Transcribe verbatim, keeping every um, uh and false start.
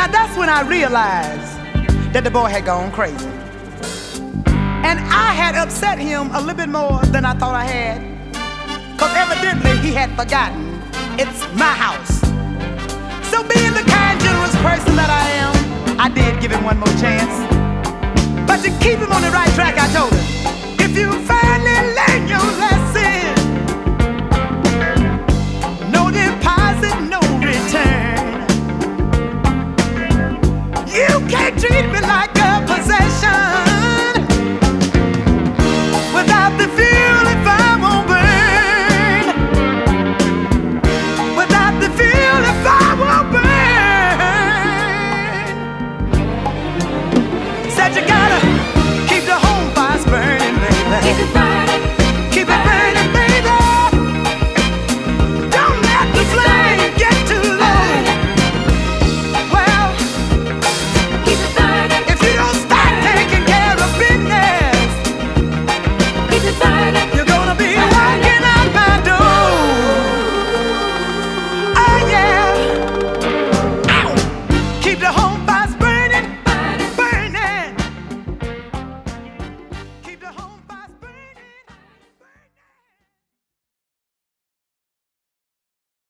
Now that's when I realized that the boy had gone crazy. And I had upset him a little bit more than I thought I had, because evidently he had forgotten it's my house. So being the kind, generous person that I am, I did give him one more chance. But to keep him on the right track, I told him, if you finally learn your lesson, no deposit, no return. You can't treat me like